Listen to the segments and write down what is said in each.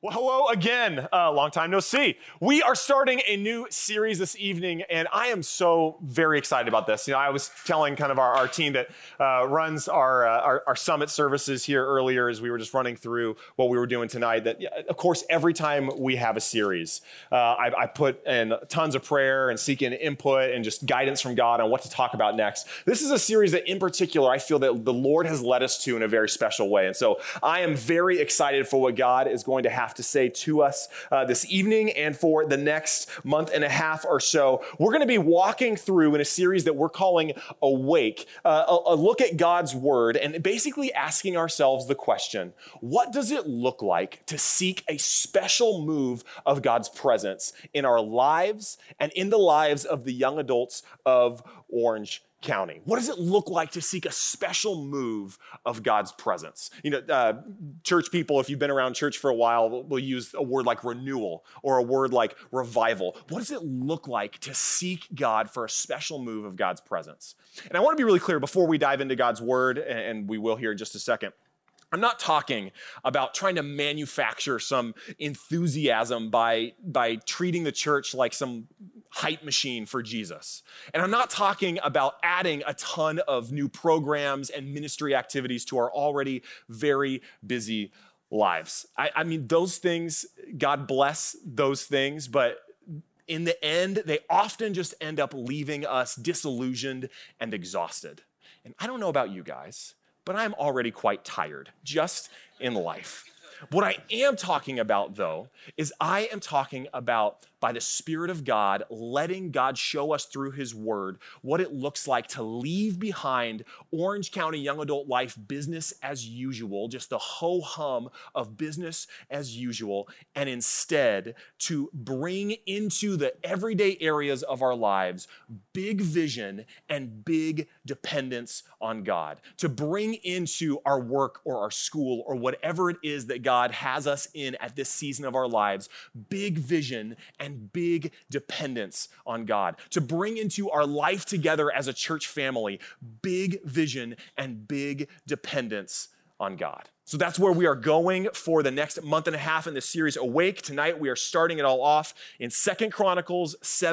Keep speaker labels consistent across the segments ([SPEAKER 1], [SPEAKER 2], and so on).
[SPEAKER 1] Well, hello again. Long time no see. We are starting a new series this evening, and I am so very excited about this. I was telling kind of our team that runs our summit services here earlier as we were just running through what we were doing tonight, that, of course, every time we have a series, I put in tons of prayer and seeking input and just guidance from God on what to talk about next. This is a series that, in particular, I feel that the Lord has led us to in a very special way. And so I am very excited for what God is going to have to say to us this evening and for the next month and a half or so. We're going to be walking through in a series that we're calling Awake, a look at God's word and basically asking ourselves the question, what does it look like to seek a special move of God's presence in our lives and in the lives of the young adults of Orange County? What does it look like to seek a special move of God's presence? Church people, if you've been around church for a while, will use a word like renewal or a word like revival. What does it look like to seek God for a special move of God's presence? And I want to be really clear before we dive into God's word, and we will here in just a second. I'm not talking about trying to manufacture some enthusiasm by treating the church like some hype machine for Jesus. And I'm not talking about adding a ton of new programs and ministry activities to our already very busy lives. I mean, those things, God bless those things, but in the end, they often just end up leaving us disillusioned and exhausted. And I don't know about you guys, but I'm already quite tired just in life. What I am talking about, though, is I am talking about, by the Spirit of God, letting God show us through His Word what it looks like to leave behind Orange County young adult life business as usual, just the ho-hum of business as usual, and instead to bring into the everyday areas of our lives big vision and big dependence on God, to bring into our work or our school or whatever it is that God has us in at this season of our lives, big vision and big dependence on God, to bring into our life together as a church family, big vision and big dependence on God. So that's where we are going for the next month and a half in this series, Awake. Tonight, we are starting it all off in 2 Chronicles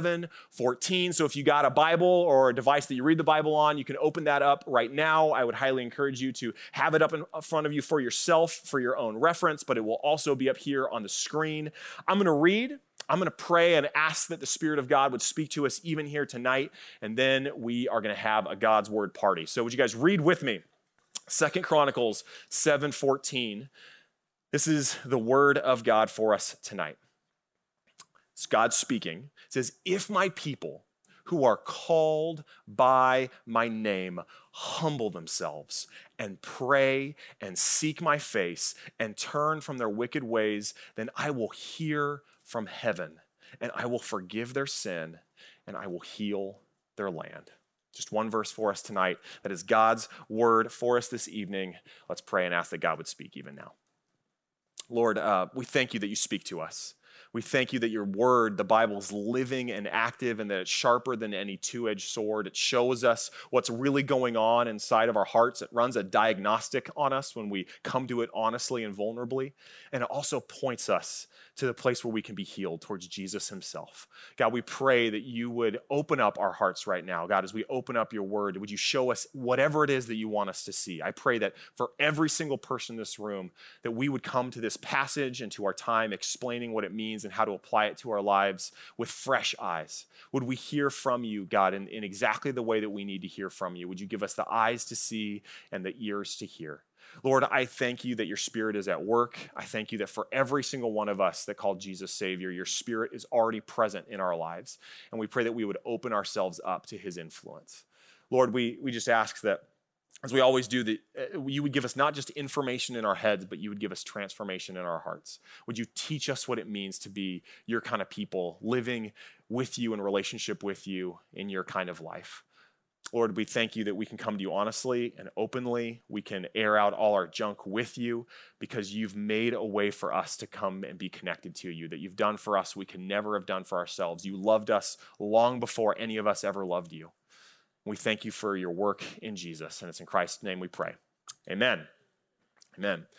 [SPEAKER 1] 7:14. So if you got a Bible or a device that you read the Bible on, you can open that up right now. I would highly encourage you to have it up in front of you for yourself, for your own reference, but it will also be up here on the screen. I'm going to read. I'm going to pray and ask that the Spirit of God would speak to us even here tonight, and then we are going to have a God's Word party. So would you guys read with me? 2 Chronicles 7:14. This is the word of God for us tonight. It's God speaking. It says, if my people who are called by my name humble themselves and pray and seek my face and turn from their wicked ways, then I will hear from heaven and I will forgive their sin and I will heal their land. Just one verse for us tonight. That is God's word for us this evening. Let's pray and ask that God would speak even now. Lord, we thank you that you speak to us. We thank you that your word, the Bible, is living and active and that it's sharper than any two-edged sword. It shows us what's really going on inside of our hearts. It runs a diagnostic on us when we come to it honestly and vulnerably. And it also points us to the place where we can be healed towards Jesus himself. God, we pray that you would open up our hearts right now. God, as we open up your word, would you show us whatever it is that you want us to see? I pray that for every single person in this room, that we would come to this passage and to our time explaining what it means and how to apply it to our lives with fresh eyes. Would we hear from you, God, in exactly the way that we need to hear from you? Would you give us the eyes to see and the ears to hear? Lord, I thank you that your Spirit is at work. I thank you that for every single one of us that called Jesus Savior, your Spirit is already present in our lives. And we pray that we would open ourselves up to his influence. Lord, we just ask that, as we always do, that you would give us not just information in our heads, but you would give us transformation in our hearts. Would you teach us what it means to be your kind of people, living with you in relationship with you in your kind of life? Lord, we thank you that we can come to you honestly and openly. We can air out all our junk with you because you've made a way for us to come and be connected to you, that you've done for us we can never have done for ourselves. You loved us long before any of us ever loved you. We thank you for your work in Jesus, and it's in Christ's name we pray. Amen. Amen.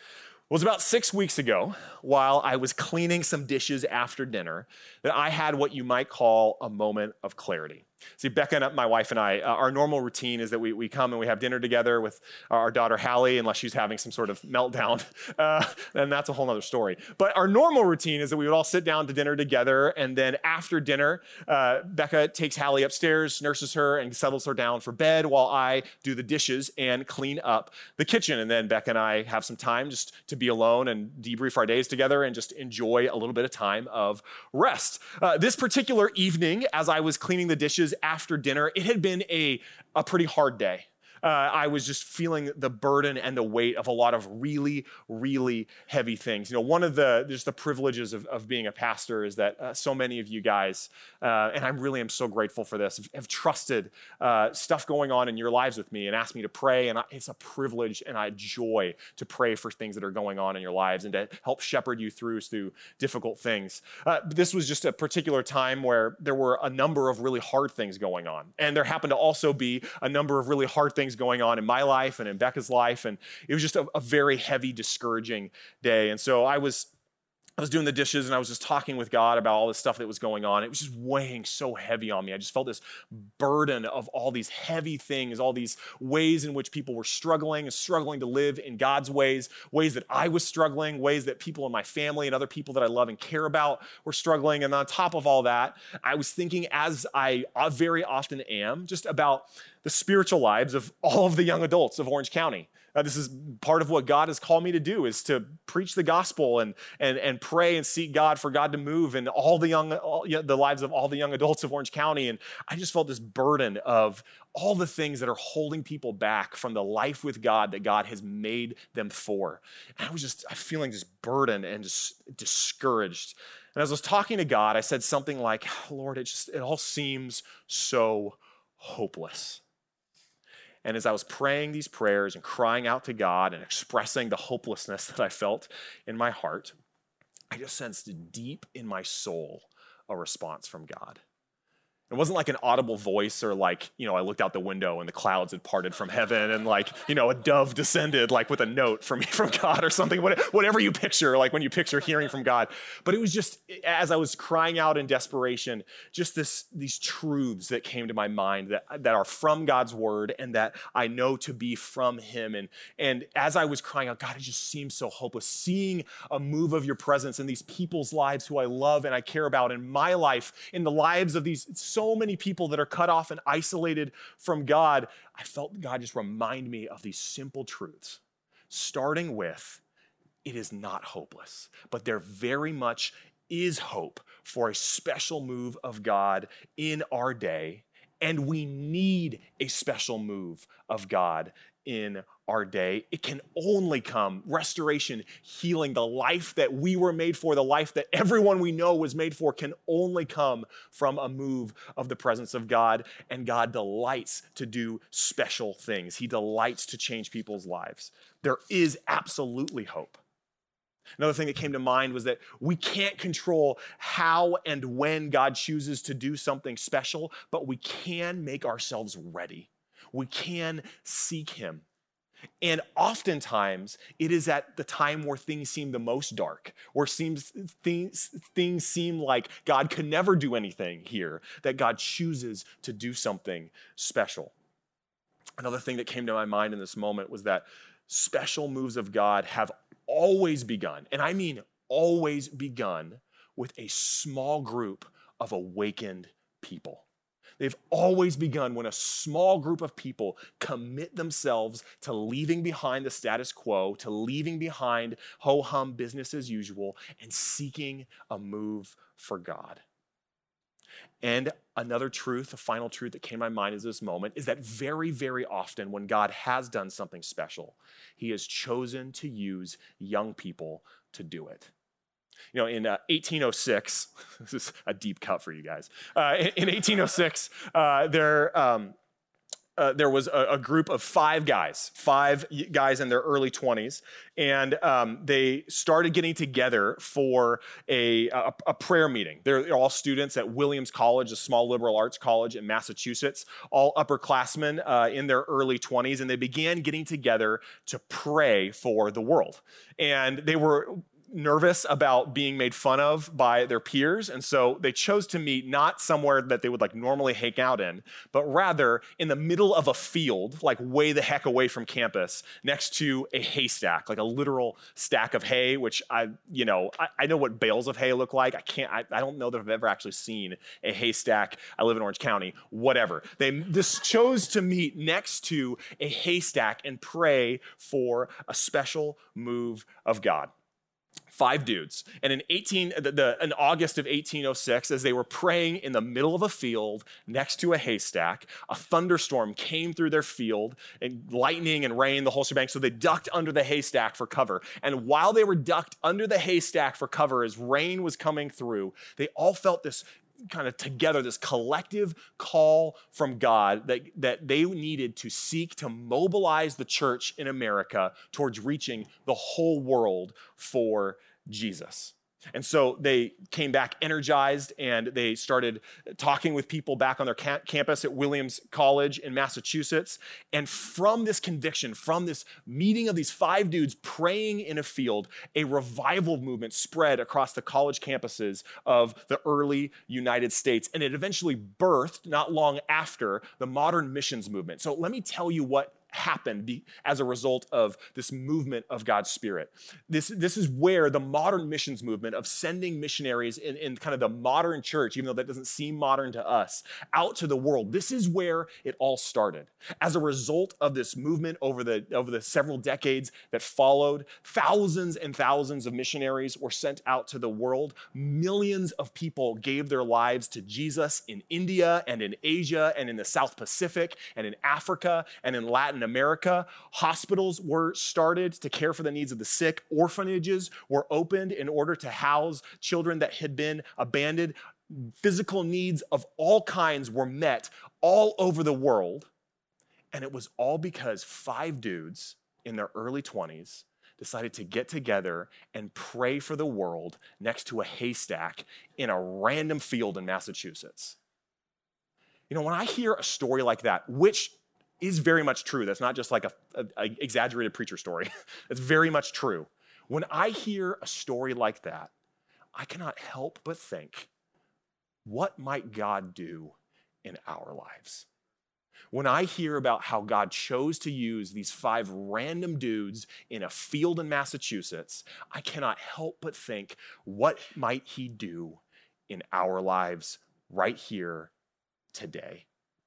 [SPEAKER 1] It was about 6 weeks ago, while I was cleaning some dishes after dinner, that I had what you might call a moment of clarity. See, Becca and my wife and I, our normal routine is that we come and we have dinner together with our daughter, Hallie, unless she's having some sort of meltdown, then that's a whole other story. But our normal routine is that we would all sit down to dinner together, and then after dinner, Becca takes Hallie upstairs, nurses her, and settles her down for bed while I do the dishes and clean up the kitchen. And then Becca and I have some time just to be alone and debrief our days together and just enjoy a little bit of time of rest. This particular evening, as I was cleaning the dishes after dinner, it had been a pretty hard day. I was just feeling the burden and the weight of a lot of really, really heavy things. You know, one of the privileges of being a pastor is that so many of you guys, and I really am so grateful for this, have trusted stuff going on in your lives with me and asked me to pray. And it's a privilege and a joy to pray for things that are going on in your lives and to help shepherd you through difficult things. This was just a particular time where there were a number of really hard things going on. And there happened to also be a number of really hard things going on in my life and in Becca's life. And it was just a very heavy, discouraging day. And so I was doing the dishes and I was just talking with God about all this stuff that was going on. It was just weighing so heavy on me. I just felt this burden of all these heavy things, all these ways in which people were struggling to live in God's ways that I was struggling, ways that people in my family and other people that I love and care about were struggling. And on top of all that, I was thinking, as I very often am, just about the spiritual lives of all of the young adults of Orange County. This is part of what God has called me to do, is to preach the gospel and pray and seek God for God to move in the lives of all the young adults of Orange County. And I just felt this burden of all the things that are holding people back from the life with God that God has made them for. And I was feeling this burden and just discouraged. And as I was talking to God, I said something like, Lord, it all seems so hopeless. And as I was praying these prayers and crying out to God and expressing the hopelessness that I felt in my heart, I just sensed deep in my soul a response from God. It wasn't like an audible voice or like, I looked out the window and the clouds had parted from heaven and like, a dove descended like with a note from God or something, whatever you picture, like when you picture hearing from God. But it was just, as I was crying out in desperation, just these truths that came to my mind that are from God's word and that I know to be from him. And as I was crying out, God, it just seems so hopeless. Seeing a move of your presence in these people's lives who I love and I care about, in my life, in the lives of these so many people that are cut off and isolated from God, I felt God just remind me of these simple truths, starting with, it is not hopeless, but there very much is hope for a special move of God in our day, and we need a special move of God in our day. It can only come, restoration, healing, the life that we were made for, the life that everyone we know was made for, can only come from a move of the presence of God. And God delights to do special things. He delights to change people's lives. There is absolutely hope. Another thing that came to mind was that we can't control how and when God chooses to do something special, but we can make ourselves ready. We can seek him. And oftentimes, it is at the time where things seem the most dark, where things seem like God could never do anything here, that God chooses to do something special. Another thing that came to my mind in this moment was that special moves of God have always begun, and I mean always begun, with a small group of awakened people. They've always begun when a small group of people commit themselves to leaving behind the status quo, to leaving behind ho-hum business as usual, and seeking a move for God. And another truth, a final truth that came to my mind is this moment, is that very, very often when God has done something special, he has chosen to use young people to do it. In 1806, this is a deep cut for you guys. In 1806, there was a group of five guys in their early 20s, and they started getting together for a prayer meeting. They're all students at Williams College, a small liberal arts college in Massachusetts, all upperclassmen in their early 20s, and they began getting together to pray for the world. And they were nervous about being made fun of by their peers, and so they chose to meet not somewhere that they would like normally hang out in, but rather in the middle of a field, like way the heck away from campus, next to a haystack, like a literal stack of hay, which I know what bales of hay look like. I don't know that I've ever actually seen a haystack. I live in Orange County, whatever. They just chose to meet next to a haystack and pray for a special move of God. Five dudes. And in August of 1806, as they were praying in the middle of a field next to a haystack, a thunderstorm came through their field, and lightning and rain, the whole shebang. So they ducked under the haystack for cover. And while they were ducked under the haystack for cover as rain was coming through, they all felt this kind of together, this collective call from God that they needed to seek to mobilize the church in America towards reaching the whole world for Jesus. And so they came back energized, and they started talking with people back on their campus at Williams College in Massachusetts. And from this conviction, from this meeting of these five dudes praying in a field, a revival movement spread across the college campuses of the early United States. And it eventually birthed, not long after, the modern missions movement. So let me tell you what happened as a result of this movement of God's Spirit. This is where the modern missions movement of sending missionaries in kind of the modern church, even though that doesn't seem modern to us, out to the world. This is where it all started. As a result of this movement over the several decades that followed, thousands and thousands of missionaries were sent out to the world. Millions of people gave their lives to Jesus in India and in Asia and in the South Pacific and in Africa and in Latin America. Hospitals were started to care for the needs of the sick. Orphanages were opened in order to house children that had been abandoned. Physical needs of all kinds were met all over the world. And it was all because five dudes in their early 20s decided to get together and pray for the world next to a haystack in a random field in Massachusetts. You know, when I hear a story like that, which is very much true. That's not just like a exaggerated preacher story. It's very much true. When I hear a story like that, I cannot help but think, what might God do in our lives? When I hear about how God chose to use these five random dudes in a field in Massachusetts, I cannot help but think, what might he do in our lives right here today?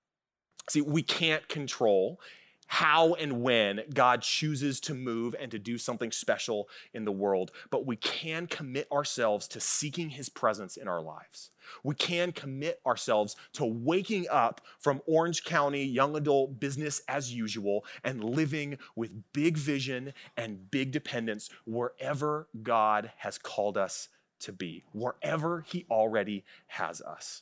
[SPEAKER 1] See, we can't control how and when God chooses to move and to do something special in the world, but we can commit ourselves to seeking his presence in our lives. We can commit ourselves to waking up from Orange County young adult business as usual and living with big vision and big dependence wherever God has called us to be, wherever he already has us.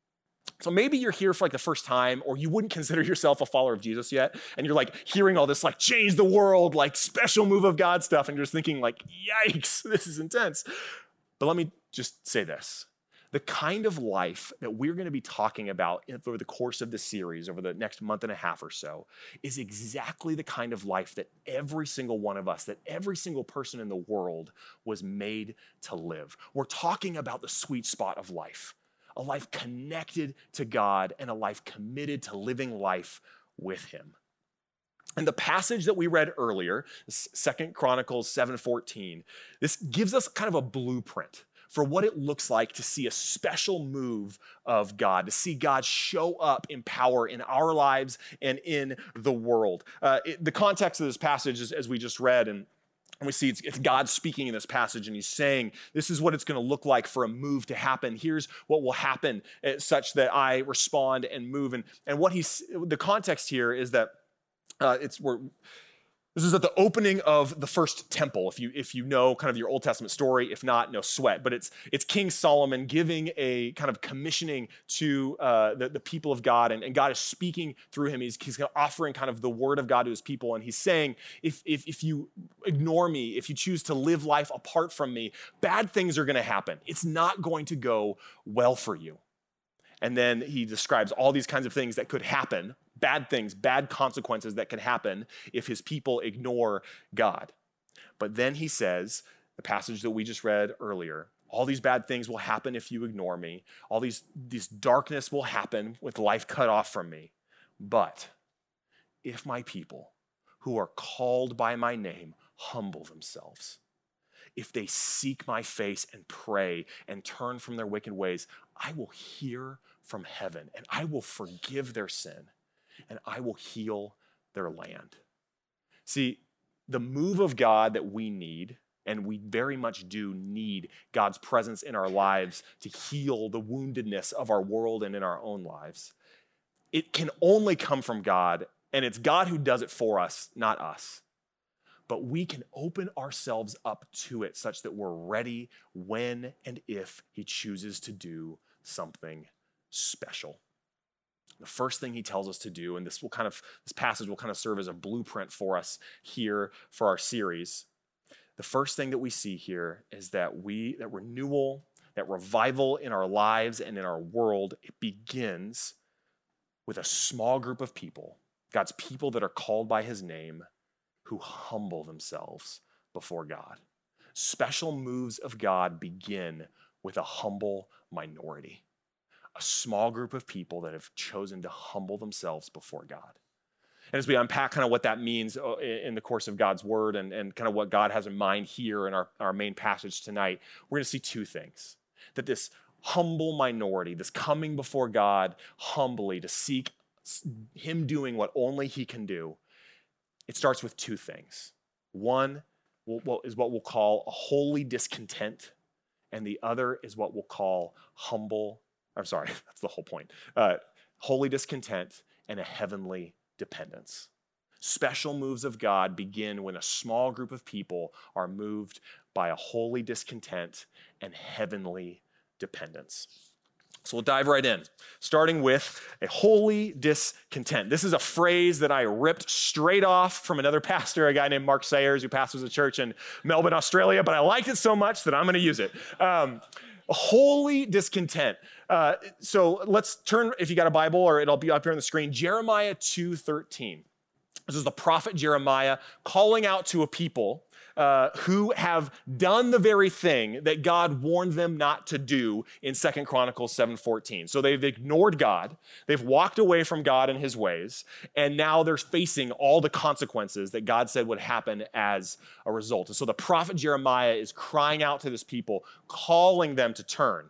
[SPEAKER 1] So maybe you're here for like the first time, or you wouldn't consider yourself a follower of Jesus yet, and you're like hearing all this like change the world, like special move of God stuff, and you're just thinking like, yikes, this is intense. But let me just say this. The kind of life that we're going to be talking about over the course of this series, over the next month and a half or so, is exactly the kind of life that every single one of us, that every single person in the world was made to live. We're talking about the sweet spot of life. A life connected to God and a life committed to living life with him. And the passage that we read earlier, 2 Chronicles 7:14, this gives us kind of a blueprint for what it looks like to see a special move of God, to see God show up in power in our lives and in the world. The context of this passage is, as we just read, and we see it's God speaking in this passage, and he's saying, this is what it's going to look like for a move to happen. Here's what will happen such that I respond and move. And what the context here is that This is at the opening of the first temple. If you know kind of your Old Testament story, if not, no sweat. But it's King Solomon giving a kind of commissioning to the people of God, and God is speaking through him. He's offering kind of the word of God to his people, and he's saying, if you ignore me, if you choose to live life apart from me, bad things are going to happen. It's not going to go well for you. And then he describes all these kinds of things that could happen, bad things, bad consequences that can happen if his people ignore God. But then he says, the passage that we just read earlier, all these bad things will happen if you ignore me. All these darkness will happen with life cut off from me. But if my people who are called by my name humble themselves, if they seek my face and pray and turn from their wicked ways, I will hear from heaven and I will forgive their sin and I will heal their land. See, the move of God that we need, and we very much do need God's presence in our lives to heal the woundedness of our world and in our own lives. It can only come from God, and it's God who does it for us, not us. But we can open ourselves up to it such that we're ready when and if he chooses to do something special. The first thing he tells us to do, and this passage will kind of serve as a blueprint for us here for our series. The first thing that we see here is that renewal, that revival in our lives and in our world, it begins with a small group of people, God's people that are called by his name, who humble themselves before God. Special moves of God begin with a humble minority, a small group of people that have chosen to humble themselves before God. And as we unpack kind of what that means in the course of God's word and kind of what God has in mind here in our main passage tonight, we're going to see two things. That this humble minority, this coming before God humbly to seek him doing what only he can do, it starts with two things. One is what we'll call a holy discontent, and the other is what we'll call that's the whole point. Holy discontent and a heavenly dependence. Special moves of God begin when a small group of people are moved by a holy discontent and heavenly dependence. So we'll dive right in, starting with a holy discontent. This is a phrase that I ripped straight off from another pastor, a guy named Mark Sayers, who pastors a church in Melbourne, Australia, but I liked it so much that I'm going to use it. A holy discontent. So let's turn, if you got a Bible, or it'll be up here on the screen, Jeremiah 2:13. This is the prophet Jeremiah calling out to a people who have done the very thing that God warned them not to do in 2 Chronicles 7:14. So they've ignored God, they've walked away from God and his ways, and now they're facing all the consequences that God said would happen as a result. And so the prophet Jeremiah is crying out to this people, calling them to turn.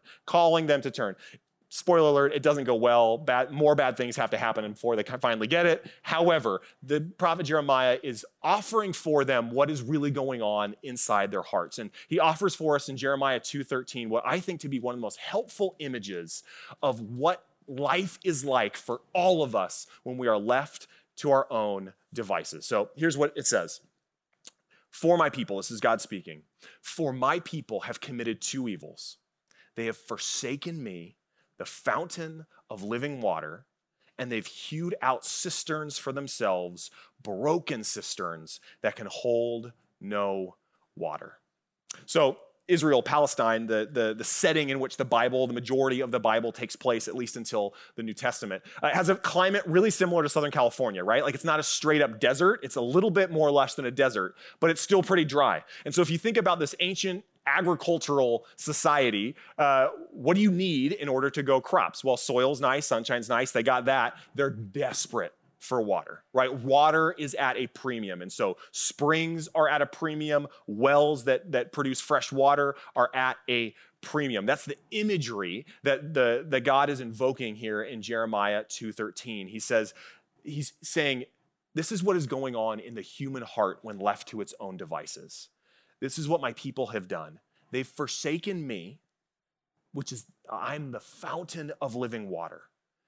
[SPEAKER 1] Spoiler alert, it doesn't go well. More bad things have to happen before they finally get it. However, the prophet Jeremiah is offering for them what is really going on inside their hearts. And he offers for us in Jeremiah 2:13 what I think to be one of the most helpful images of what life is like for all of us when we are left to our own devices. So here's what it says. For my people, this is God speaking, for my people have committed two evils. They have forsaken me, the fountain of living water, and they've hewed out cisterns for themselves, broken cisterns that can hold no water. So Israel, Palestine, the setting in which the majority of the Bible takes place, at least until the New Testament, has a climate really similar to Southern California, right? Like it's not a straight up desert. It's a little bit more or less than a desert, but it's still pretty dry. And so if you think about this ancient agricultural society, what do you need in order to grow crops? Well, soil's nice, sunshine's nice, they got that. They're desperate for water, right? Water is at a premium. And so springs are at a premium. Wells that produce fresh water are at a premium. That's the imagery that God is invoking here in Jeremiah 2:13. He's saying, this is what is going on in the human heart when left to its own devices. This is what my people have done. They've forsaken me, which is, I'm the fountain of living water.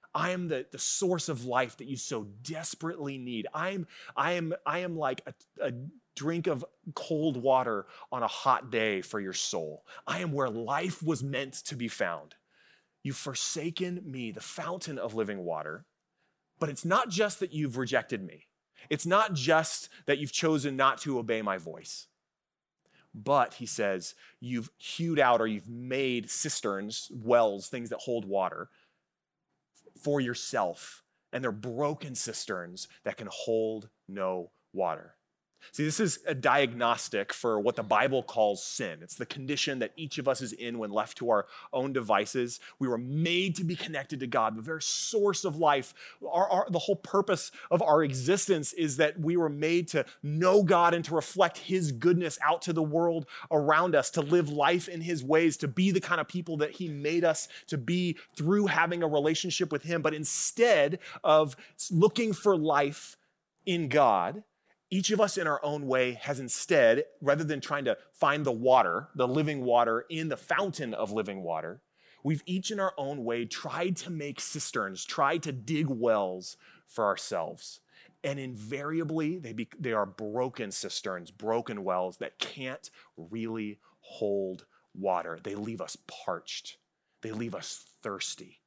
[SPEAKER 1] I am the source of life that you so desperately need. I am like a drink of cold water on a hot day for your soul. I am where life was meant to be found. You've forsaken me, the fountain of living water. But it's not just that you've rejected me. It's not just that you've chosen not to obey my voice. But, he says, you've hewed out or you've made cisterns, wells, things that hold water for yourself. And they're broken cisterns that can hold no water. See, this is a diagnostic for what the Bible calls sin. It's the condition that each of us is in when left to our own devices. We were made to be connected to God, the very source of life. The whole purpose of our existence is that we were made to know God and to reflect his goodness out to the world around us, to live life in his ways, to be the kind of people that he made us to be through having a relationship with him. But instead of looking for life in God, each of us in our own way has instead, rather than trying to find the water, the living water in the fountain of living water, we've each in our own way tried to make cisterns, tried to dig wells for ourselves. And invariably, they are broken cisterns, broken wells that can't really hold water. They leave us parched. They leave us thirsty.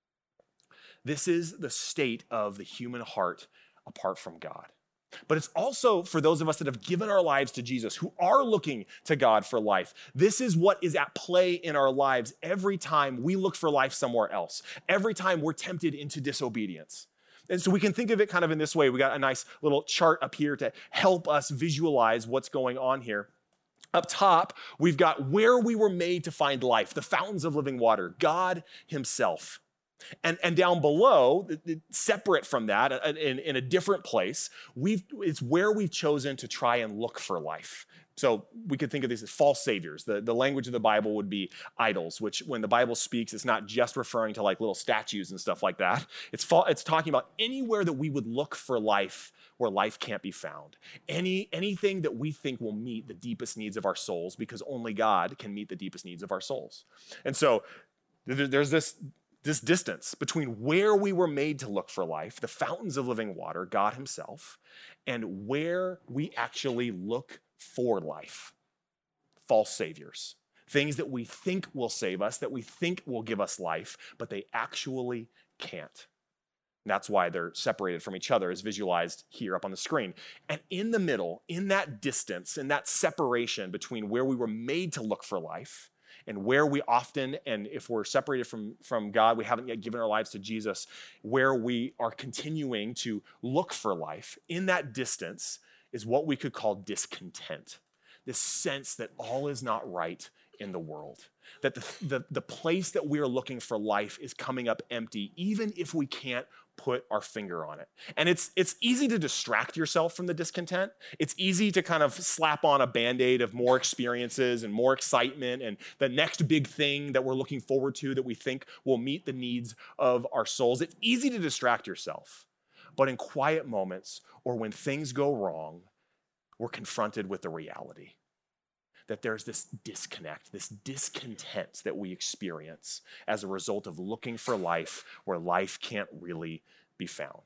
[SPEAKER 1] This is the state of the human heart apart from God. But it's also for those of us that have given our lives to Jesus, who are looking to God for life. This is what is at play in our lives every time we look for life somewhere else, every time we're tempted into disobedience. And so we can think of it kind of in this way. We got a nice little chart up here to help us visualize what's going on here. Up top, we've got where we were made to find life, the fountains of living water, God himself. And down below, separate from that, in a different place, it's where we've chosen to try and look for life. So we could think of these as false saviors. The language of the Bible would be idols, which when the Bible speaks, it's not just referring to like little statues and stuff like that. It's talking about anywhere that we would look for life where life can't be found. Anything that we think will meet the deepest needs of our souls, because only God can meet the deepest needs of our souls. And so there's this distance between where we were made to look for life, the fountains of living water, God himself, and where we actually look for life, false saviors, things that we think will save us, that we think will give us life, but they actually can't. And that's why they're separated from each other, as visualized here up on the screen. And in the middle, in that distance, in that separation between where we were made to look for life and where we often, and if we're separated from God, we haven't yet given our lives to Jesus, where we are continuing to look for life, in that distance is what we could call discontent. This sense that all is not right in the world, that the place that we are looking for life is coming up empty, even if we can't put our finger on it. And it's easy to distract yourself from the discontent. It's easy to kind of slap on a Band-Aid of more experiences and more excitement and the next big thing that we're looking forward to that we think will meet the needs of our souls. It's easy to distract yourself. But in quiet moments or when things go wrong, we're confronted with the reality that there's this disconnect, this discontent that we experience as a result of looking for life where life can't really be found.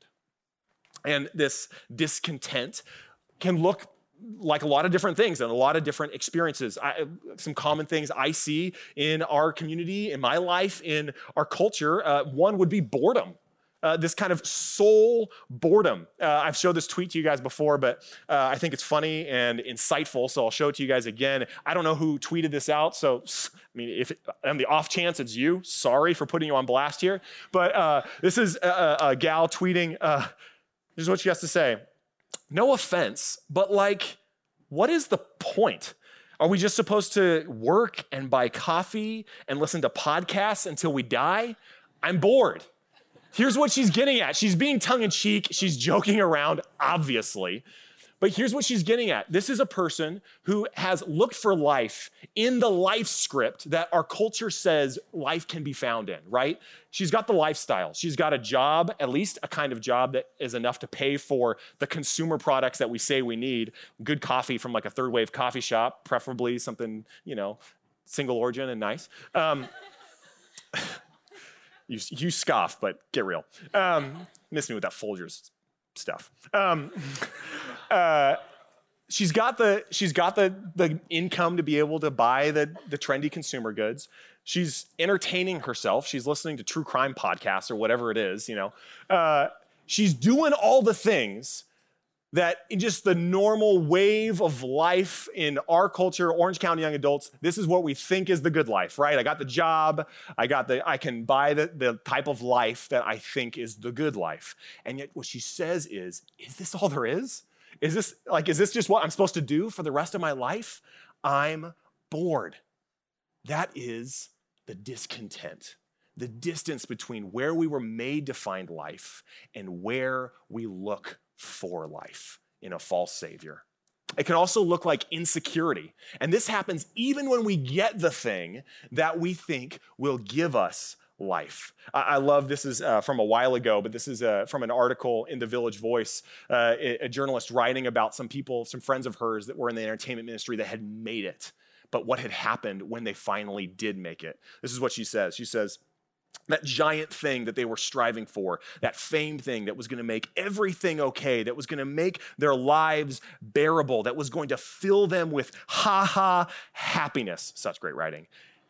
[SPEAKER 1] And this discontent can look like a lot of different things and a lot of different experiences. Some common things I see in our community, in my life, in our culture, one would be boredom. This kind of soul boredom. I've showed this tweet to you guys before, but I think it's funny and insightful, so I'll show it to you guys again. I don't know who tweeted this out, so I mean, if on the off chance it's you, sorry for putting you on blast here. But this is a gal tweeting. This is what she has to say. No offense, but like, what is the point? Are we just supposed to work and buy coffee and listen to podcasts until we die? I'm bored. Here's what she's getting at. She's being tongue-in-cheek. She's joking around, obviously. But here's what she's getting at. This is a person who has looked for life in the life script that our culture says life can be found in, right? She's got the lifestyle. She's got a job, at least a kind of job that is enough to pay for the consumer products that we say we need. Good coffee from like a third wave coffee shop, preferably something, single origin and nice. You scoff, but get real. Miss me with that Folgers stuff. She's got the income to be able to buy the trendy consumer goods. She's entertaining herself. She's listening to true crime podcasts or whatever it is, She's doing all the things that in just the normal wave of life in our culture, Orange County young adults, this is what we think is the good life, right? I got the job, I can buy the type of life that I think is the good life. And yet what she says is this all there is? Is this just what I'm supposed to do for the rest of my life? I'm bored. That is the discontent, the distance between where we were made to find life and where we look for life in a false savior. It can also look like insecurity. And this happens even when we get the thing that we think will give us life. I love, this is from a while ago, but this is from an article in the Village Voice, a journalist writing about some friends of hers that were in the entertainment ministry that had made it, but what had happened when they finally did make it. This is what she says. She says, that giant thing that they were striving for, that fame thing that was going to make everything okay, that was going to make their lives bearable, that was going to fill them with happiness, such great writing,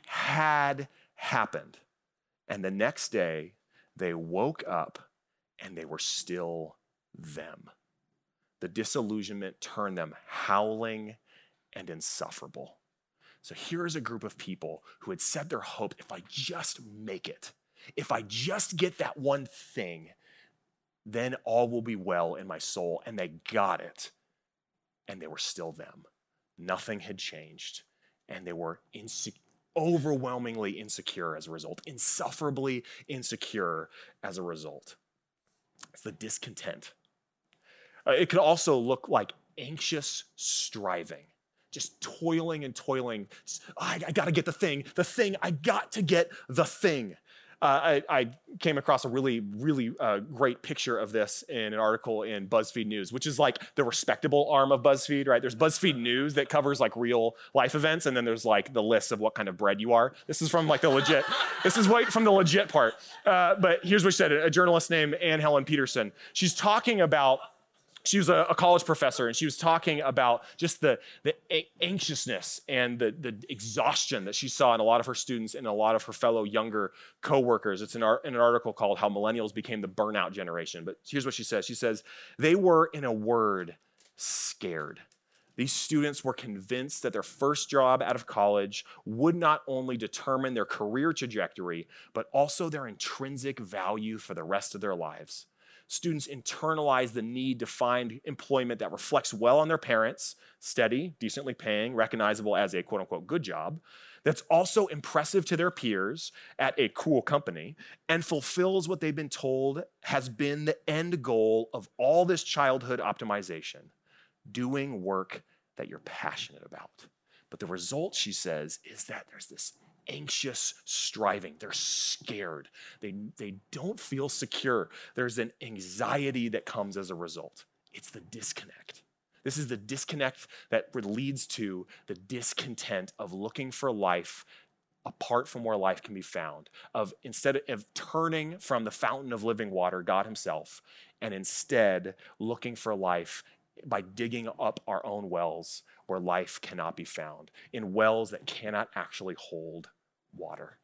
[SPEAKER 1] had happened. And the next day, they woke up and they were still them. The disillusionment turned them howling and insufferable. So here's a group of people who had set their hope, if I just make it, if I just get that one thing, then all will be well in my soul. And they got it. And they were still them. Nothing had changed. And they were overwhelmingly insecure as a result, insufferably insecure as a result. It's the discontent. It could also look like anxious striving. Just toiling and toiling. I got to get the thing, I got to get the thing. I came across a really, really great picture of this in an article in BuzzFeed News, which is like the respectable arm of BuzzFeed, right? There's BuzzFeed News that covers like real life events, and then there's like the list of what kind of bread you are. This is from like the legit, this is from the legit part. But here's what she said, a journalist named Anne Helen Peterson. She's talking about, she was a college professor, and she was talking about just the anxiousness and the exhaustion that she saw in a lot of her students and a lot of her fellow younger coworkers. It's in an article called How Millennials Became the Burnout Generation. But here's what she says. She says, they were, in a word, scared. These students were convinced that their first job out of college would not only determine their career trajectory, but also their intrinsic value for the rest of their lives. Students internalize the need to find employment that reflects well on their parents, steady, decently paying, recognizable as a quote unquote good job, that's also impressive to their peers at a cool company, and fulfills what they've been told has been the end goal of all this childhood optimization, doing work that you're passionate about. But the result, she says, is that there's this anxious striving. They're scared. They don't feel secure. There's an anxiety that comes as a result. It's the disconnect. This is the disconnect that leads to the discontent of looking for life apart from where life can be found, of instead of turning from the fountain of living water, God himself, and instead looking for life by digging up our own wells where life cannot be found, in wells that cannot actually hold water.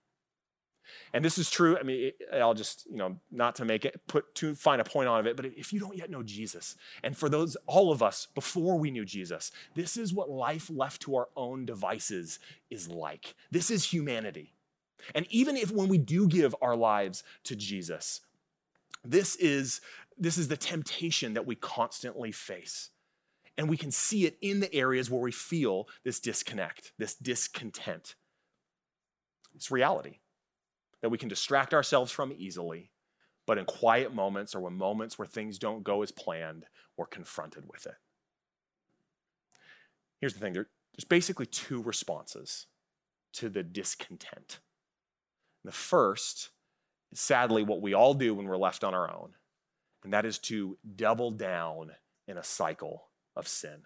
[SPEAKER 1] And this is true. I mean, I'll just, not to make it, too fine a point on it, but if you don't yet know Jesus, and for all of us before we knew Jesus, this is what life left to our own devices is like. This is humanity. And even if when we do give our lives to Jesus, this is the temptation that we constantly face. And we can see it in the areas where we feel this disconnect, this discontent. It's reality that we can distract ourselves from easily, but in quiet moments or when moments where things don't go as planned, we're confronted with it. Here's the thing, there's basically two responses to the discontent. The first is sadly what we all do when we're left on our own, and that is to double down in a cycle of sin.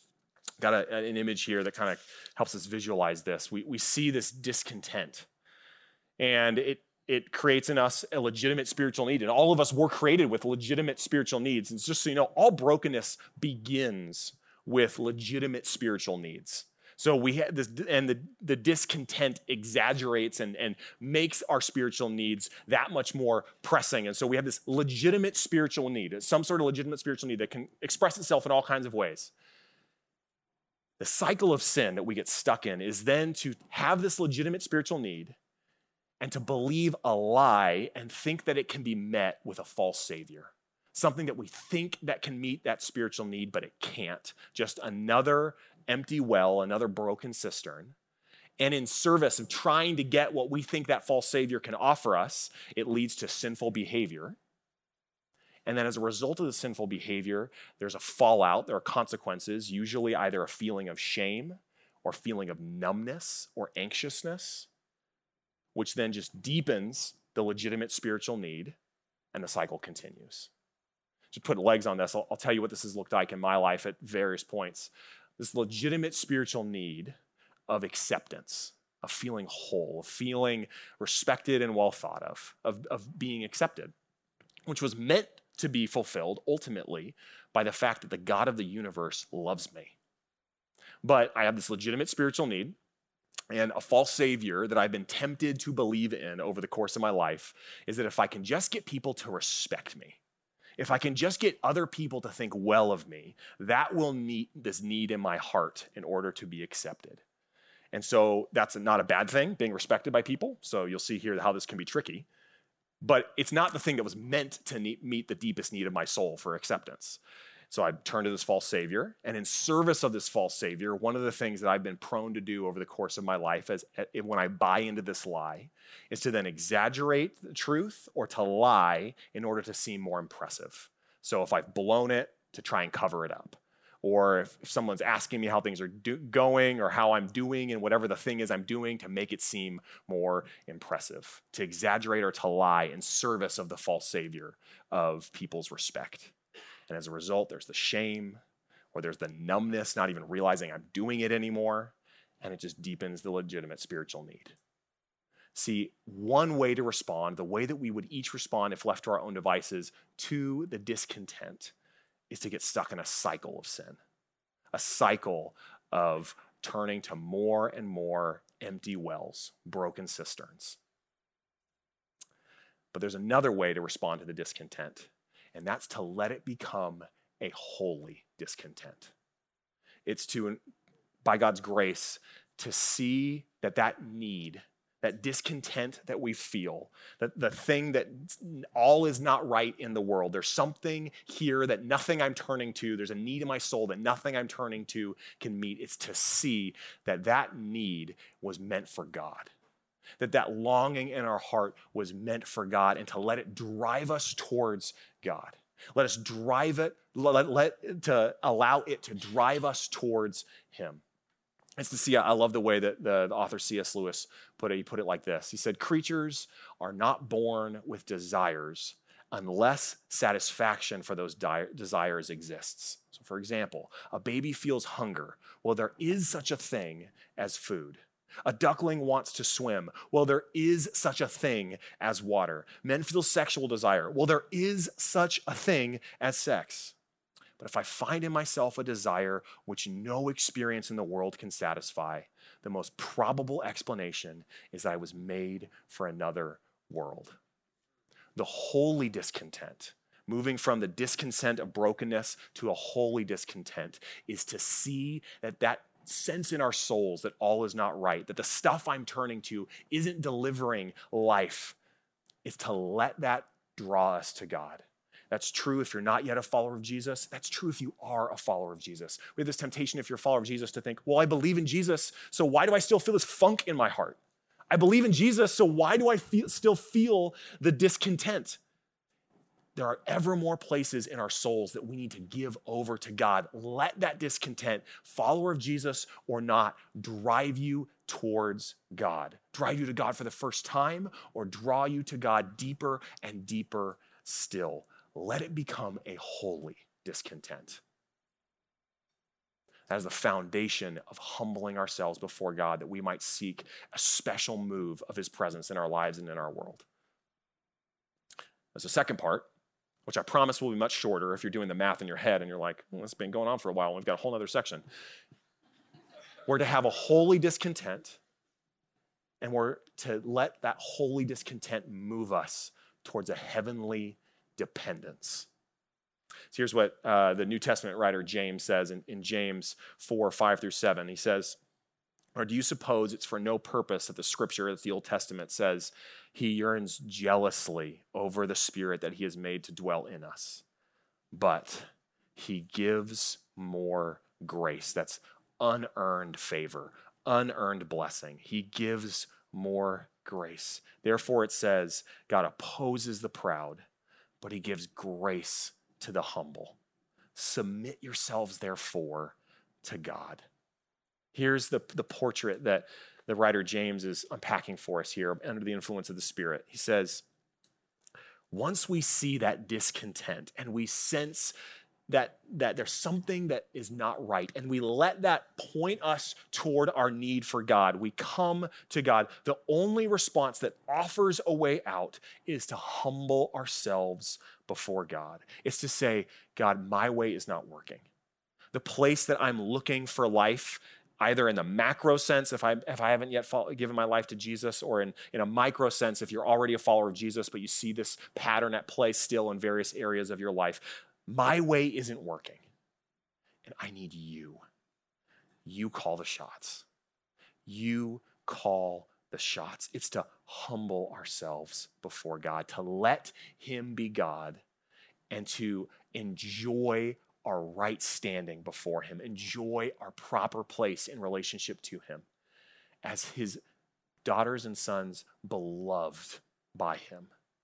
[SPEAKER 1] Got an image here that kind of helps us visualize this. We see this discontent, and it it creates in us a legitimate spiritual need. And all of us were created with legitimate spiritual needs. And just so you know, all brokenness begins with legitimate spiritual needs. So we have this, and the discontent exaggerates and makes our spiritual needs that much more pressing. And so we have this legitimate spiritual need, some sort of legitimate spiritual need that can express itself in all kinds of ways. The cycle of sin that we get stuck in is then to have this legitimate spiritual need and to believe a lie and think that it can be met with a false savior. Something that we think that can meet that spiritual need, but it can't. Just another empty well, another broken cistern. And in service of trying to get what we think that false savior can offer us, it leads to sinful behavior. And then as a result of the sinful behavior, there's a fallout, there are consequences, usually either a feeling of shame or feeling of numbness or anxiousness, which then just deepens the legitimate spiritual need, and the cycle continues. To put legs on this, I'll tell you what this has looked like in my life at various points. This legitimate spiritual need of acceptance, of feeling whole, of feeling respected and well thought of being accepted, which was meant to be fulfilled ultimately by the fact that the God of the universe loves me. But I have this legitimate spiritual need, and a false savior that I've been tempted to believe in over the course of my life is that if I can just get people to respect me, if I can just get other people to think well of me, that will meet this need in my heart in order to be accepted. And so that's not a bad thing, being respected by people. So you'll see here how this can be tricky. But it's not the thing that was meant to meet the deepest need of my soul for acceptance. So I turned to this false savior, and in service of this false savior, one of the things that I've been prone to do over the course of my life when I buy into this lie is to then exaggerate the truth or to lie in order to seem more impressive. So if I've blown it, to try and cover it up. Or if someone's asking me how things are going or how I'm doing and whatever the thing is I'm doing, to make it seem more impressive, to exaggerate or to lie in service of the false savior of people's respect. And as a result, there's the shame or there's the numbness, not even realizing I'm doing it anymore, and it just deepens the legitimate spiritual need. See, one way to respond, the way that we would each respond if left to our own devices to the discontent, is to get stuck in a cycle of sin, a cycle of turning to more and more empty wells, broken cisterns. But there's another way to respond to the discontent, and that's to let it become a holy discontent. It's to, by God's grace, to see that need, that discontent that we feel, that the thing that all is not right in the world, there's something here that nothing I'm turning to, there's a need in my soul that nothing I'm turning to can meet. It's to see that need was meant for God, that longing in our heart was meant for God, and to let it drive us towards God. Let us drive it, to allow it to drive us towards Him. It's to see, I love the way that the author C.S. Lewis put it. He put it like this. He said, creatures are not born with desires unless satisfaction for those desires exists. So for example, a baby feels hunger. Well, there is such a thing as food. A duckling wants to swim. Well, there is such a thing as water. Men feel sexual desire. Well, there is such a thing as sex. But if I find in myself a desire which no experience in the world can satisfy, the most probable explanation is that I was made for another world. The holy discontent, moving from the discontent of brokenness to a holy discontent, is to see that sense in our souls that all is not right, that the stuff I'm turning to isn't delivering life. It's to let that draw us to God. That's true if you're not yet a follower of Jesus. That's true if you are a follower of Jesus. We have this temptation, if you're a follower of Jesus, to think, well, I believe in Jesus, so why do I still feel this funk in my heart? I believe in Jesus, so why do I still feel the discontent? There are ever more places in our souls that we need to give over to God. Let that discontent, follower of Jesus or not, drive you towards God. Drive you to God for the first time, or draw you to God deeper and deeper still. Let it become a holy discontent. That is the foundation of humbling ourselves before God, that we might seek a special move of His presence in our lives and in our world. There's a second part, which I promise will be much shorter if you're doing the math in your head and you're like, well, it's been going on for a while and we've got a whole other section. We're to have a holy discontent, and we're to let that holy discontent move us towards a heavenly dependence. So here's what the New Testament writer James says in James 4:5-7. He says, or do you suppose it's for no purpose that the scripture, as the Old Testament says, he yearns jealously over the Spirit that he has made to dwell in us? But he gives more grace. That's unearned favor, unearned blessing. He gives more grace. Therefore it says, God opposes the proud, but he gives grace to the humble. Submit yourselves, therefore, to God. Here's the portrait that the writer James is unpacking for us here under the influence of the Spirit. He says, once we see that discontent and we sense that there's something that is not right, and we let that point us toward our need for God, we come to God. The only response that offers a way out is to humble ourselves before God. It's to say, God, my way is not working. The place that I'm looking for life, either in the macro sense, if I haven't yet given my life to Jesus, or in a micro sense, if you're already a follower of Jesus, but you see this pattern at play still in various areas of your life, my way isn't working, and I need you. You call the shots. You call the shots. It's to humble ourselves before God, to let him be God, and to enjoy our right standing before him, enjoy our proper place in relationship to him as his daughters and sons beloved by him,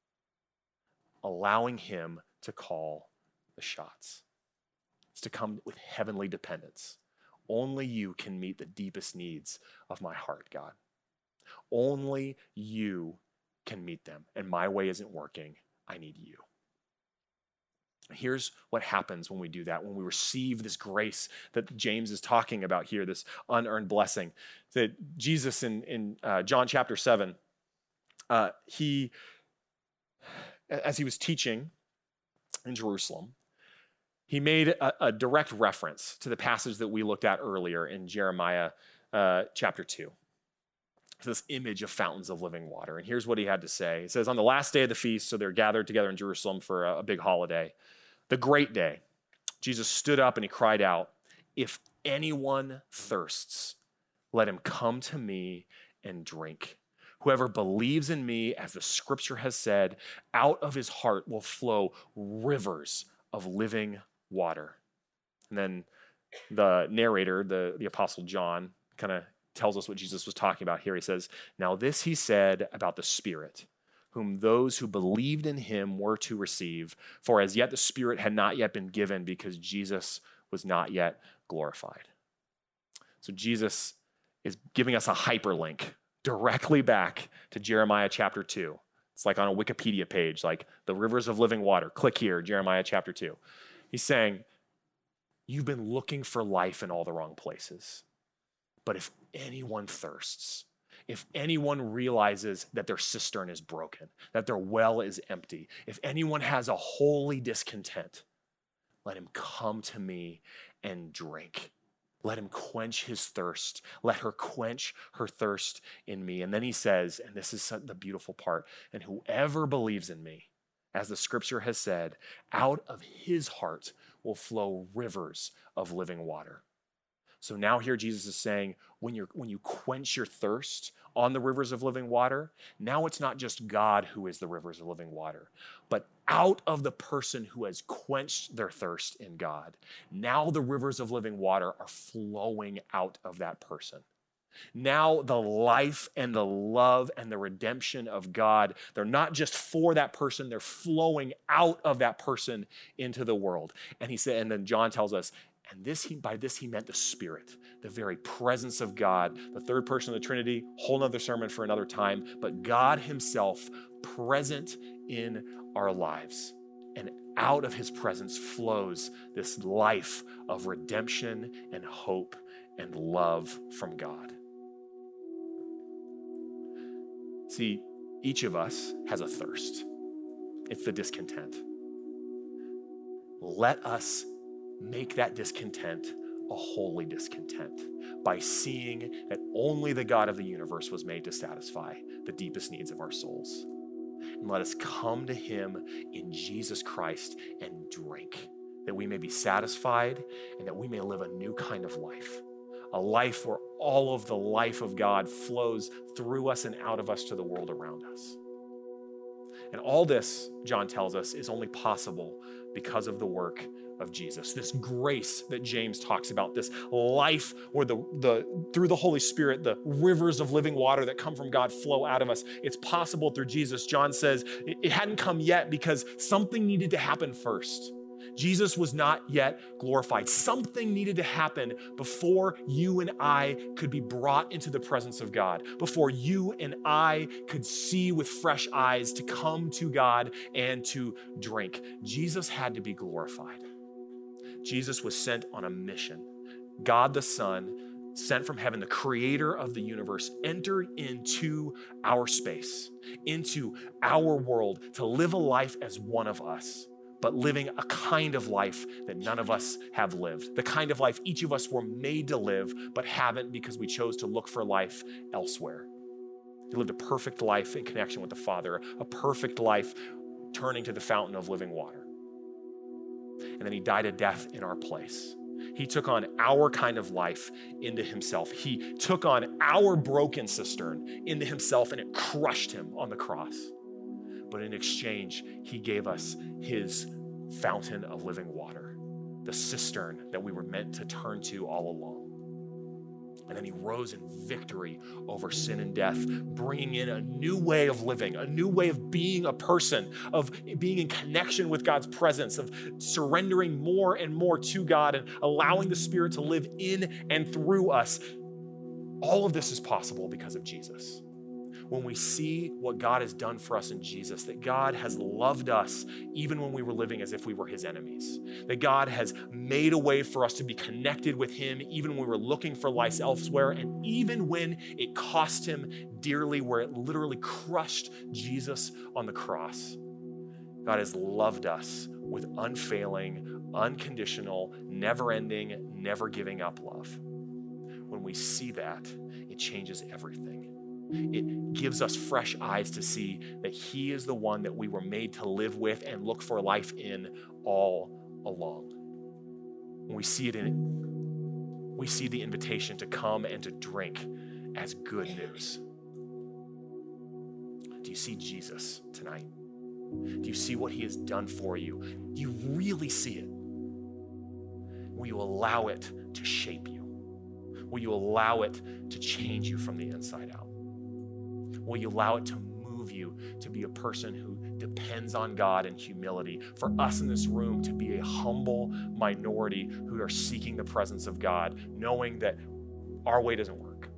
[SPEAKER 1] allowing him to call the shots. It's to come with heavenly dependence. Only you can meet the deepest needs of my heart, God. Only you can meet them, and my way isn't working. I need you. Here's what happens when we do that, when we receive this grace that James is talking about here, this unearned blessing. That Jesus in John chapter 7, as he was teaching in Jerusalem, he made a direct reference to the passage that we looked at earlier in Jeremiah chapter 2. This image of fountains of living water. And here's what he had to say. He says, on the last day of the feast, so they're gathered together in Jerusalem for a big holiday, the great day, Jesus stood up and he cried out, if anyone thirsts, let him come to me and drink. Whoever believes in me, as the scripture has said, out of his heart will flow rivers of living water. And then the narrator, the Apostle John, kind of tells us what Jesus was talking about here. He says, now this he said about the Spirit, whom those who believed in him were to receive, for as yet the Spirit had not yet been given because Jesus was not yet glorified. So Jesus is giving us a hyperlink directly back to Jeremiah chapter 2. It's like on a Wikipedia page, like the rivers of living water. Click here, Jeremiah chapter 2. He's saying, you've been looking for life in all the wrong places. But if anyone thirsts, if anyone realizes that their cistern is broken, that their well is empty, if anyone has a holy discontent, let him come to me and drink. Let him quench his thirst. Let her quench her thirst in me. And then he says, and this is the beautiful part, and whoever believes in me, as the scripture has said, out of his heart will flow rivers of living water. So now here Jesus is saying, when you quench your thirst on the rivers of living water, now it's not just God who is the rivers of living water, but out of the person who has quenched their thirst in God, now the rivers of living water are flowing out of that person. Now the life and the love and the redemption of God, they're not just for that person, they're flowing out of that person into the world. And he said, and then John tells us, and by this he meant the Spirit, the very presence of God, the third person of the Trinity, whole nother sermon for another time, but God himself present in our lives. And out of his presence flows this life of redemption and hope and love from God. See, each of us has a thirst. It's the discontent. Let us make that discontent a holy discontent by seeing that only the God of the universe was made to satisfy the deepest needs of our souls. And let us come to him in Jesus Christ and drink, that we may be satisfied and that we may live a new kind of life, a life where all of the life of God flows through us and out of us to the world around us. And all this, John tells us, is only possible because of the work of Jesus. This grace that James talks about, this life where through the Holy Spirit, the rivers of living water that come from God flow out of us. It's possible through Jesus. John says it hadn't come yet because something needed to happen first. Jesus was not yet glorified. Something needed to happen before you and I could be brought into the presence of God, before you and I could see with fresh eyes to come to God and to drink. Jesus had to be glorified. Jesus was sent on a mission. God the Son, sent from heaven, the creator of the universe, entered into our space, into our world to live a life as one of us, but living a kind of life that none of us have lived. The kind of life each of us were made to live, but haven't because we chose to look for life elsewhere. He lived a perfect life in connection with the Father, a perfect life turning to the fountain of living water. And then he died a death in our place. He took on our kind of life into himself. He took on our broken cistern into himself, and it crushed him on the cross. But in exchange, he gave us his fountain of living water, the cistern that we were meant to turn to all along. And then he rose in victory over sin and death, bringing in a new way of living, a new way of being a person, of being in connection with God's presence, of surrendering more and more to God and allowing the Spirit to live in and through us. All of this is possible because of Jesus. When we see what God has done for us in Jesus, that God has loved us even when we were living as if we were his enemies, that God has made a way for us to be connected with him even when we were looking for life elsewhere, and even when it cost him dearly, where it literally crushed Jesus on the cross. God has loved us with unfailing, unconditional, never-ending, never-giving up love. When we see that, it changes everything. It gives us fresh eyes to see that he is the one that we were made to live with and look for life in all along. When we see it in it, we see the invitation to come and to drink as good news. Do you see Jesus tonight? Do you see what he has done for you? Do you really see it? Will you allow it to shape you? Will you allow it to change you from the inside out? Will you allow it to move you to be a person who depends on God in humility? For us in this room to be a humble minority who are seeking the presence of God, knowing that our way doesn't work.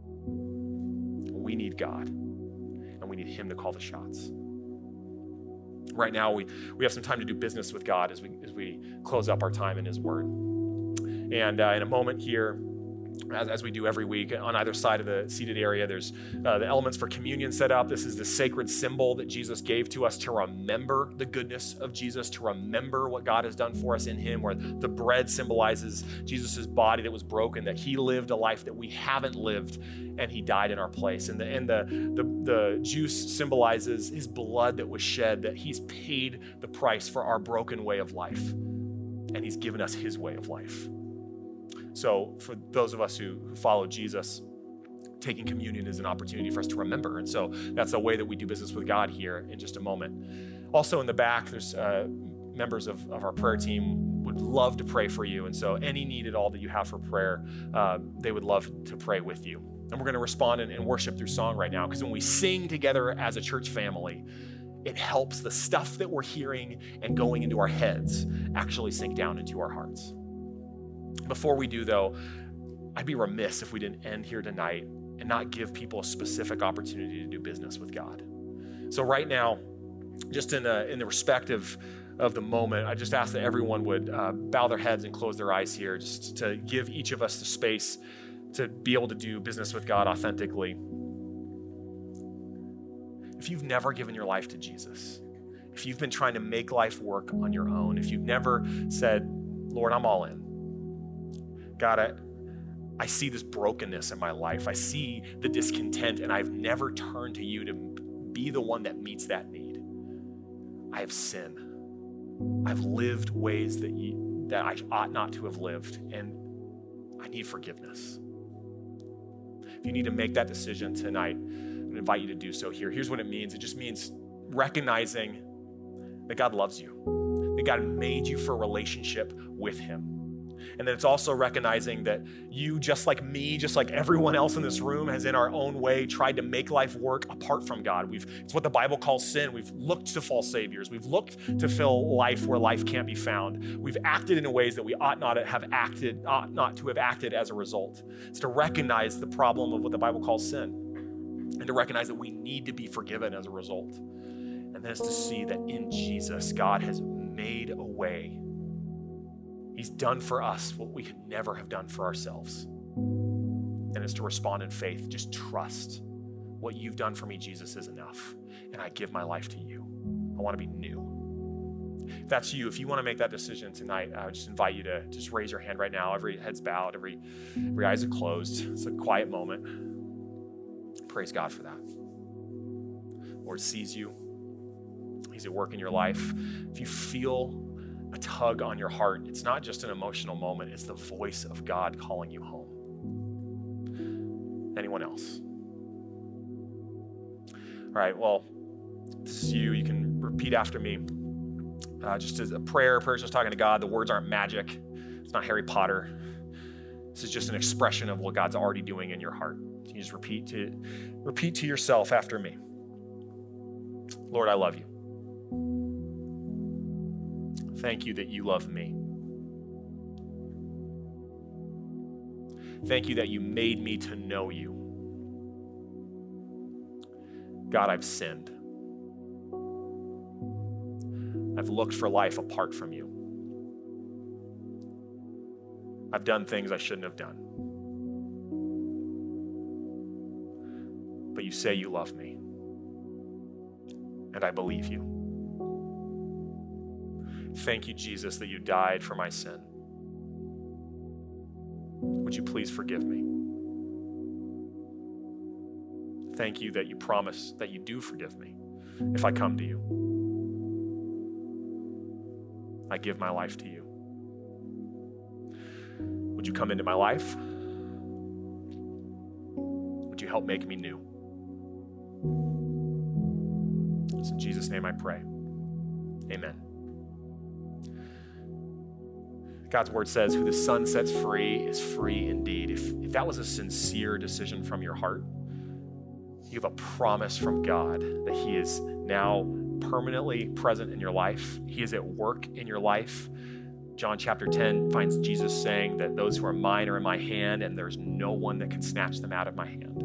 [SPEAKER 1] We need God, and we need him to call the shots. Right now, we have some time to do business with God as we close up our time in his word. And in a moment here, as we do every week, on either side of the seated area, there's the elements for communion set up. This is the sacred symbol that Jesus gave to us to remember the goodness of Jesus, to remember what God has done for us in him, where the bread symbolizes Jesus' body that was broken, that he lived a life that we haven't lived, and he died in our place. And the juice symbolizes his blood that was shed, that he's paid the price for our broken way of life, and he's given us his way of life. So for those of us who follow Jesus, taking communion is an opportunity for us to remember. And so that's a way that we do business with God here in just a moment. Also in the back, there's members of our prayer team would love to pray for you. And so any need at all that you have for prayer, they would love to pray with you. And we're going to respond and worship through song right now, because when we sing together as a church family, it helps the stuff that we're hearing and going into our heads actually sink down into our hearts. Before we do, though, I'd be remiss if we didn't end here tonight and not give people a specific opportunity to do business with God. So right now, just in the respect of the moment, I just ask that everyone would bow their heads and close their eyes here, just to give each of us the space to be able to do business with God authentically. If you've never given your life to Jesus, if you've been trying to make life work on your own, if you've never said, Lord, I'm all in. God, I see this brokenness in my life. I see the discontent, and I've never turned to you to be the one that meets that need. I have sinned. I've lived ways that I ought not to have lived, and I need forgiveness. If you need to make that decision tonight, I'm going to invite you to do so here. Here's what it means. It just means recognizing that God loves you, that God made you for a relationship with him. And then it's also recognizing that you, just like me, just like everyone else in this room, has in our own way tried to make life work apart from God. It's what the Bible calls sin. We've looked to false saviors. We've looked to fill life where life can't be found. We've acted in ways that we ought not to have acted as a result. It's to recognize the problem of what the Bible calls sin, and to recognize that we need to be forgiven as a result. And then it's to see that in Jesus, God has made a way. He's done for us what we could never have done for ourselves. And it's to respond in faith. Just trust what you've done for me, Jesus, is enough. And I give my life to you. I want to be new. If that's you, if you want to make that decision tonight, I would just invite you to just raise your hand right now. Every head's bowed, every eyes are closed. It's a quiet moment. Praise God for that. The Lord sees you. He's at work in your life. If you feel a tug on your heart, it's not just an emotional moment, it's the voice of God calling you home. Anyone else? All right, well, this is you. You can repeat after me. Just as a prayer just talking to God. The words aren't magic. It's not Harry Potter. This is just an expression of what God's already doing in your heart. You just repeat to yourself after me. Lord, I love you. Thank you that you love me. Thank you that you made me to know you. God, I've sinned. I've looked for life apart from you. I've done things I shouldn't have done. But you say you love me, and I believe you. Thank you, Jesus, that you died for my sin. Would you please forgive me? Thank you that you promise that you do forgive me if I come to you. I give my life to you. Would you come into my life? Would you help make me new? It's in Jesus' name I pray. Amen. God's word says, who the Son sets free is free indeed. If that was a sincere decision from your heart, you have a promise from God that he is now permanently present in your life. He is at work in your life. John chapter 10 finds Jesus saying that those who are mine are in my hand, and there's no one that can snatch them out of my hand.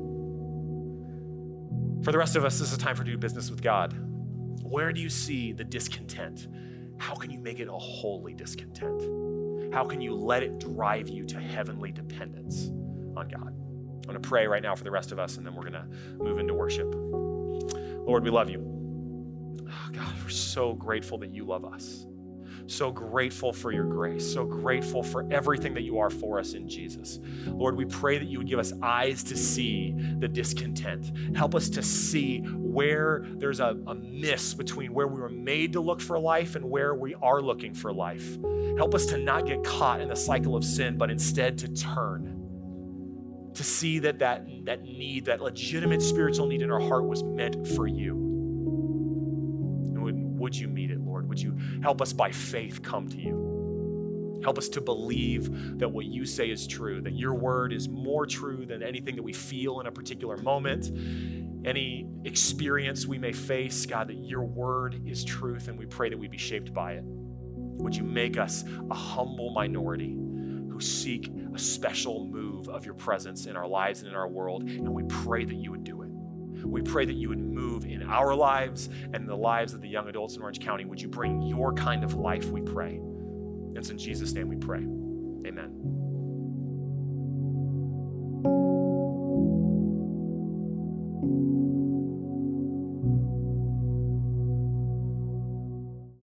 [SPEAKER 1] For the rest of us, this is a time for doing business with God. Where do you see the discontent? How can you make it a holy discontent? How can you let it drive you to heavenly dependence on God? I'm going to pray right now for the rest of us, and then we're going to move into worship. Lord, we love you. Oh, God, we're so grateful that you love us. So grateful for your grace. So grateful for everything that you are for us in Jesus. Lord, we pray that you would give us eyes to see the discontent. Help us to see where there's a miss between where we were made to look for life and where we are looking for life. Help us to not get caught in the cycle of sin, but instead to turn. To see that need, that legitimate spiritual need in our heart was meant for you. And would you meet it, Lord? Would you help us by faith come to you? Help us to believe that what you say is true, that your word is more true than anything that we feel in a particular moment, any experience we may face, God, that your word is truth, and we pray that we be shaped by it. Would you make us a humble minority who seek a special move of your presence in our lives and in our world, and we pray that you would do it. We pray that you would move in our lives and in the lives of the young adults in Orange County. Would you bring your kind of life, we pray. And it's in Jesus' name we pray. Amen.